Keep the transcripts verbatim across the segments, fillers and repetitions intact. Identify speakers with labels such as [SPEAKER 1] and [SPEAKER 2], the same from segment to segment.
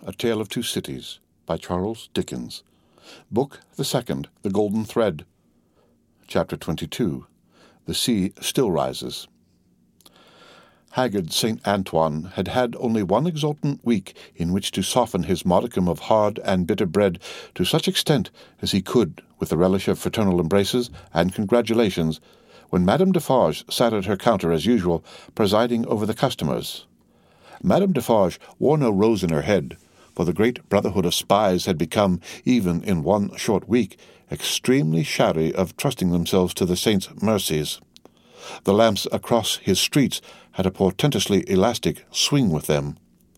[SPEAKER 1] A Tale of Two Cities, by Charles Dickens. Book the Second, The Golden Thread. Chapter twenty-two. The Sea Still Rises. Haggard Saint Antoine had had only one exultant week in which to soften his modicum of hard and bitter bread to such extent as he could with the relish of fraternal embraces and congratulations, when Madame Defarge sat at her counter as usual, presiding over the customers. Madame Defarge wore no rose in her head, for the great brotherhood of spies had become, even in one short week, extremely chary of trusting themselves to the saint's mercies. The lamps across his streets had a portentously elastic swing with them.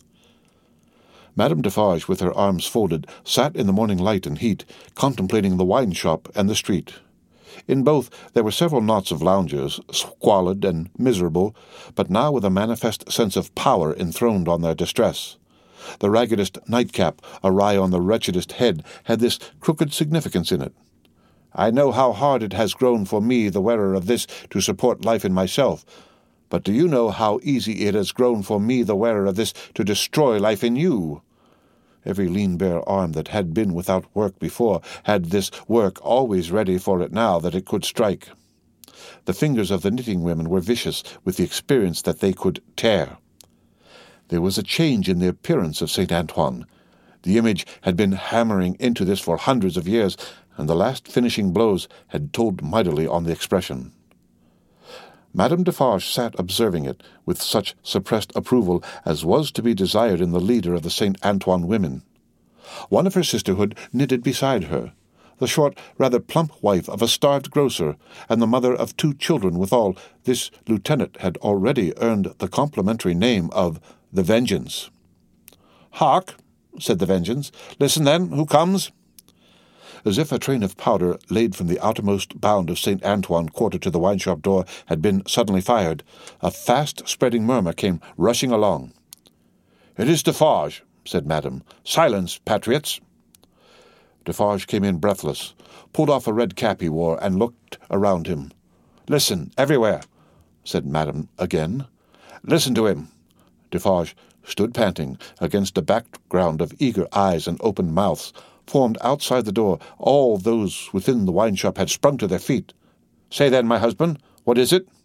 [SPEAKER 1] Madame Defarge, with her arms folded, sat in the morning light and heat, contemplating the wine-shop and the street. In both there were several knots of loungers, squalid and miserable, but now with a manifest sense of power enthroned on their distress. The raggedest nightcap awry on the wretchedest head had this crooked significance in it. I know how hard it has grown for me, the wearer of this, to support life in myself, but do you know how easy it has grown for me, the wearer of this, to destroy life in you? Every lean bare arm that had been without work before had this work always ready for it now that it could strike. The fingers of the knitting women were vicious with the experience that they could tear. There was a change in the appearance of Saint Antoine. The image had been hammering into this for hundreds of years, and the last finishing blows had told mightily on the expression. Madame Defarge sat observing it with such suppressed approval as was to be desired in the leader of the Saint Antoine women. One of her sisterhood knitted beside her, the short, rather plump wife of a starved grocer, and the mother of two children withal. This lieutenant had already earned the complimentary name of the Vengeance. "Hark," said the Vengeance. "Listen, then, who comes?" As if a train of powder laid from the outermost bound of Saint Antoine Quarter to the wine-shop door had been suddenly fired, a fast-spreading murmur came rushing along. "It is Defarge," said Madame. "Silence, patriots!" Defarge came in breathless, pulled off a red cap he wore, and looked around him. "Listen, everywhere," said Madame again. "Listen to him." Defarge stood panting against a background of eager eyes and open mouths, formed outside the door. All those within the wine-shop had sprung to their feet. "Say then, my husband, what is it?"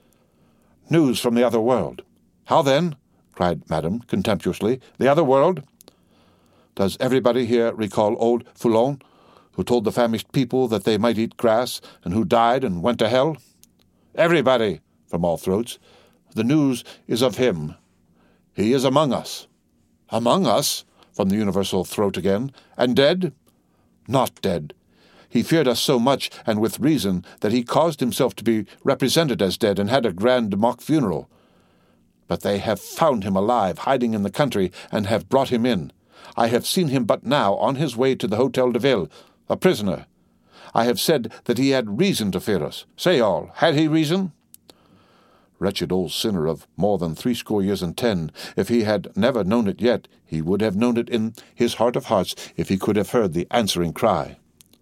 [SPEAKER 1] "News from the other world." "How then?" cried Madame contemptuously. "The other world?" "Does everybody here recall old Foulon, who told the famished people that they might eat grass, and who died and went to hell?" "Everybody," from all throats. "The news is of him. He is among us." "Among us?" from the universal throat again. "And dead?" "Not dead. He feared us so much, and with reason, that he caused himself to be represented as dead, and had a grand mock funeral. But they have found him alive, hiding in the country, and have brought him in. I have seen him but now, on his way to the Hôtel de Ville, a prisoner. I have said that he had reason to fear us. Say all, had he reason?" Wretched old sinner of more than threescore years and ten, if he had never known it yet, he would have known it in his heart of hearts if he could have heard the answering cry.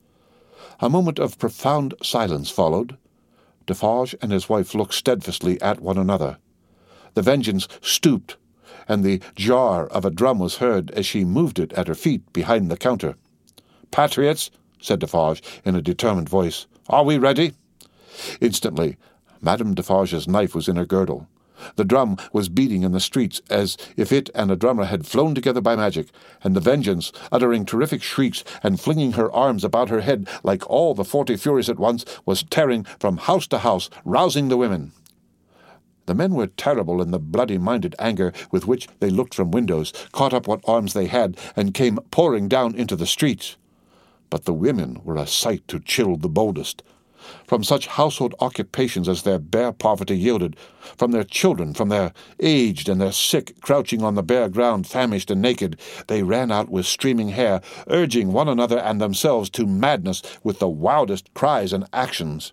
[SPEAKER 1] A moment of profound silence followed. Defarge and his wife looked steadfastly at one another. The Vengeance stooped, and the jar of a drum was heard as she moved it at her feet behind the counter. "Patriots," said Defarge in a determined voice, "are we ready?" Instantly Madame Defarge's knife was in her girdle. The drum was beating in the streets as if it and a drummer had flown together by magic, and the Vengeance, uttering terrific shrieks and flinging her arms about her head like all the forty furies at once, was tearing from house to house, rousing the women. The men were terrible in the bloody-minded anger with which they looked from windows, caught up what arms they had, and came pouring down into the streets. But the women were a sight to chill the boldest. From such household occupations as their bare poverty yielded, from their children, from their aged and their sick, crouching on the bare ground, famished and naked, they ran out with streaming hair, urging one another and themselves to madness with the wildest cries and actions.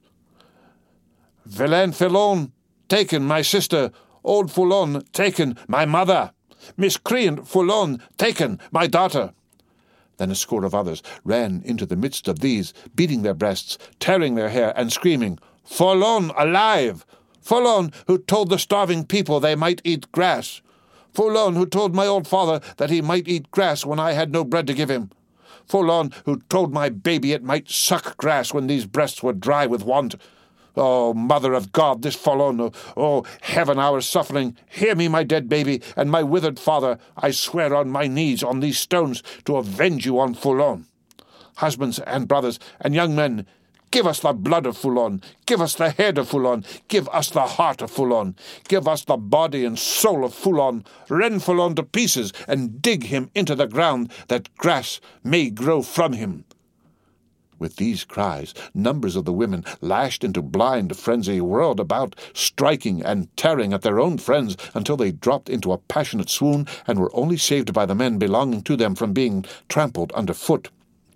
[SPEAKER 1] "Vilain Foulon, taken, my sister! Old Foulon, taken, my mother! Miscreant Foulon, taken, my daughter!" Then a score of others ran into the midst of these, beating their breasts, tearing their hair, and screaming, "Foulon alive! Foulon, who told the starving people they might eat grass! Foulon, who told my old father that he might eat grass when I had no bread to give him. Foulon, who told my baby it might suck grass when these breasts were dry with want. Oh, Mother of God, this Foulon, oh, heaven, our suffering, hear me, my dead baby, and my withered father. I swear on my knees on these stones to avenge you on Foulon. Husbands and brothers and young men, give us the blood of Foulon, give us the head of Foulon, give us the heart of Foulon, give us the body and soul of Foulon, rend Foulon to pieces, and dig him into the ground, that grass may grow from him. With these cries, numbers of the women, lashed into blind frenzy, whirled about, striking and tearing at their own friends until they dropped into a passionate swoon and were only saved by the men belonging to them from being trampled underfoot.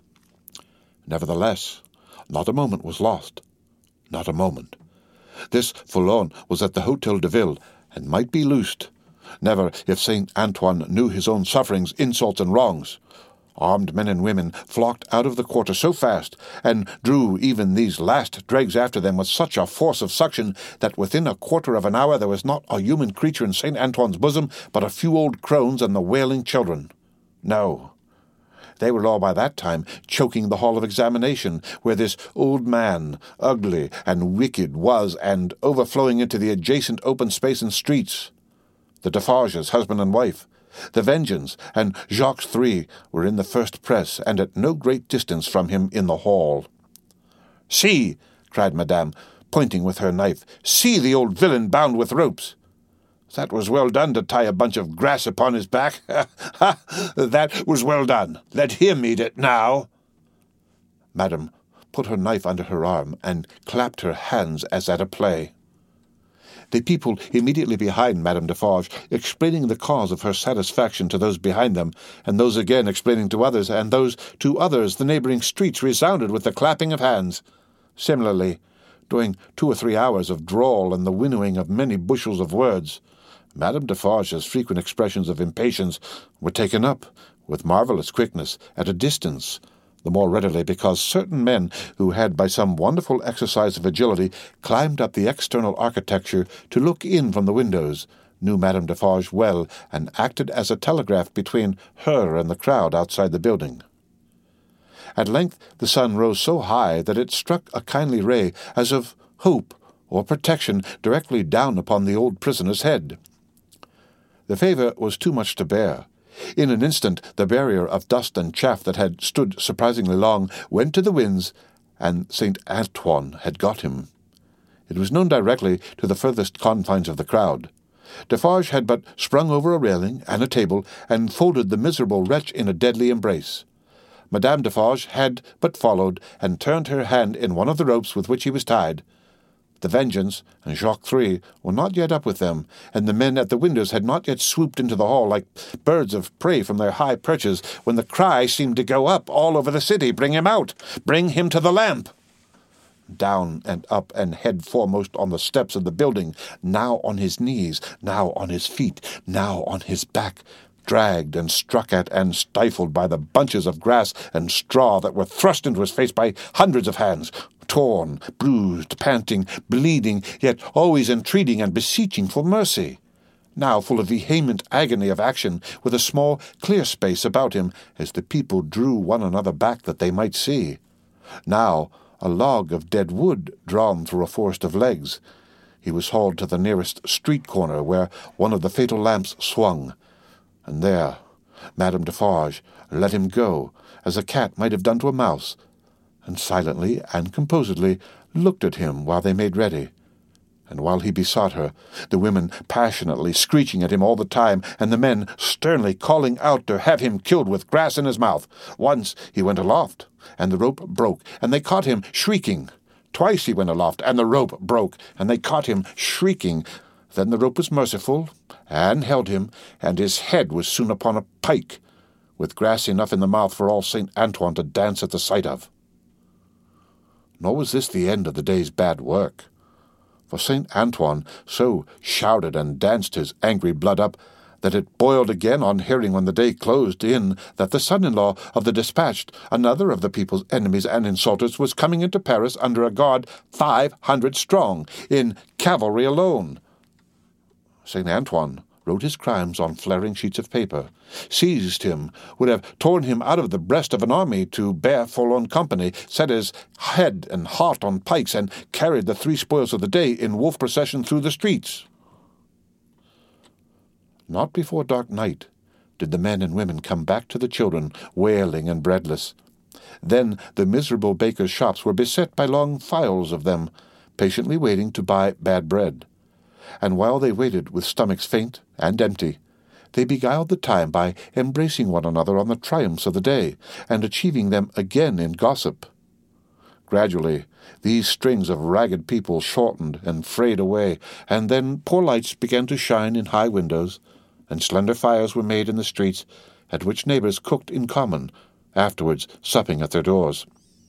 [SPEAKER 1] Nevertheless, not a moment was lost. Not a moment. This Foulon was at the Hotel de Ville, and might be loosed. Never, if Saint Antoine knew his own sufferings, insults, and wrongs. Armed men and women flocked out of the quarter so fast, and drew even these last dregs after them with such a force of suction, that within a quarter of an hour there was not a human creature in Saint Antoine's bosom but a few old crones and the wailing children. No, they were all by that time choking the hall of examination, where this old man, ugly and wicked, was, and overflowing into the adjacent open space and streets. The Defarges, husband and wife, the Vengeance, and Jacques Three were in the first press, and at no great distance from him in the hall. "See," cried Madame, pointing with her knife, "see the old villain bound with ropes. That was well done to tie a bunch of grass upon his back. Ha, ha! That was well done. Let him eat it now." Madame put her knife under her arm and clapped her hands as at a play. The people immediately behind Madame Defarge, explaining the cause of her satisfaction to those behind them, and those again explaining to others, and those to others, the neighbouring streets resounded with the clapping of hands. Similarly, during two or three hours of drawl and the winnowing of many bushels of words, Madame Defarge's frequent expressions of impatience were taken up, with marvellous quickness, at a distance, the more readily because certain men who had by some wonderful exercise of agility climbed up the external architecture to look in from the windows, knew Madame Defarge well, and acted as a telegraph between her and the crowd outside the building. At length the sun rose so high that it struck a kindly ray, as of hope or protection, directly down upon the old prisoner's head. The favour was too much to bear. In an instant the barrier of dust and chaff that had stood surprisingly long went to the winds, and Saint Antoine had got him. It was known directly to the furthest confines of the crowd. Defarge had but sprung over a railing and a table, and folded the miserable wretch in a deadly embrace. Madame Defarge had but followed, and turned her hand in one of the ropes with which he was tied. The Vengeance and Jacques Three were not yet up with them, and the men at the windows had not yet swooped into the hall like birds of prey from their high perches, when the cry seemed to go up all over the city, "Bring him out! Bring him to the lamp!" Down and up and head foremost on the steps of the building, now on his knees, now on his feet, now on his back, dragged and struck at and stifled by the bunches of grass and straw that were thrust into his face by hundreds of hands, torn, bruised, panting, bleeding, yet always entreating and beseeching for mercy. Now full of vehement agony of action, with a small clear space about him, as the people drew one another back that they might see. Now a log of dead wood drawn through a forest of legs. He was hauled to the nearest street corner, where one of the fatal lamps swung, and there Madame Defarge let him go, as a cat might have done to a mouse, and silently and composedly looked at him while they made ready. And while he besought her, the women passionately screeching at him all the time, and the men sternly calling out to have him killed with grass in his mouth. Once he went aloft, and the rope broke, and they caught him shrieking. Twice he went aloft, and the rope broke, and they caught him shrieking. Then the rope was merciful, and held him, and his head was soon upon a pike, with grass enough in the mouth for all Saint Antoine to dance at the sight of. Nor was this the end of the day's bad work, for Saint Antoine so shouted and danced his angry blood up that it boiled again on hearing, when the day closed in, that the son-in-law of the dispatched, another of the people's enemies and insulters, was coming into Paris under a guard five hundred strong, in cavalry alone. Saint Antoine wrote his crimes on flaring sheets of paper, seized him, would have torn him out of the breast of an army to bear forlorn company, set his head and heart on pikes, and carried the three spoils of the day in wolf procession through the streets. Not before dark night did the men and women come back to the children, wailing and breadless. Then the miserable bakers' shops were beset by long files of them, patiently waiting to buy bad bread. And while they waited with stomachs faint and empty, they beguiled the time by embracing one another on the triumphs of the day, and achieving them again in gossip. Gradually, these strings of ragged people shortened and frayed away, and then poor lights began to shine in high windows, and slender fires were made in the streets, at which neighbors cooked in common, afterwards supping at their doors.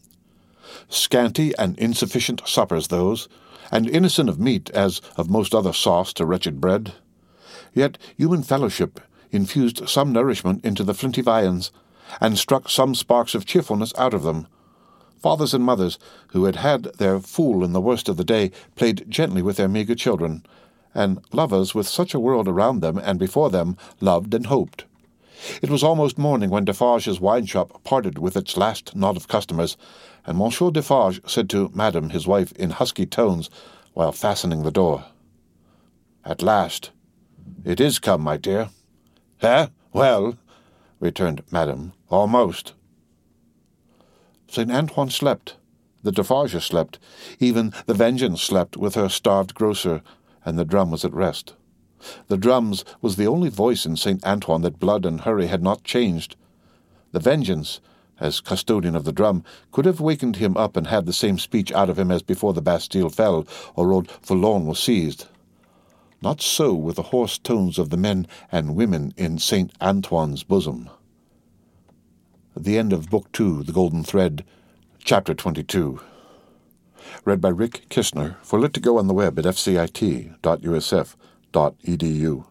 [SPEAKER 1] Scanty and insufficient suppers those, and innocent of meat as of most other sauce to wretched bread. Yet human fellowship infused some nourishment into the flinty viands, and struck some sparks of cheerfulness out of them. Fathers and mothers, who had had their fool in the worst of the day, played gently with their meagre children, and lovers with such a world around them and before them loved and hoped. It was almost morning when Defarge's wine-shop parted with its last knot of customers, and Monsieur Defarge said to Madame, his wife, in husky tones, while fastening the door, "At last. It is come, my dear." "Eh? Well," returned Madame, "almost." Saint Antoine slept, the Defarges slept, even the Vengeance slept with her starved grocer, and the drum was at rest. The drum's was the only voice in Saint Antoine that blood and hurry had not changed. The Vengeance, as custodian of the drum, could have wakened him up and had the same speech out of him as before the Bastille fell, or Old Foulon was seized. Not so with the hoarse tones of the men and women in Saint Antoine's bosom. The end of Book Two, The Golden Thread, Chapter twenty-two. Read by Rick Kistner for Lit to Go on the web at f c i t dot u s f dot e d u.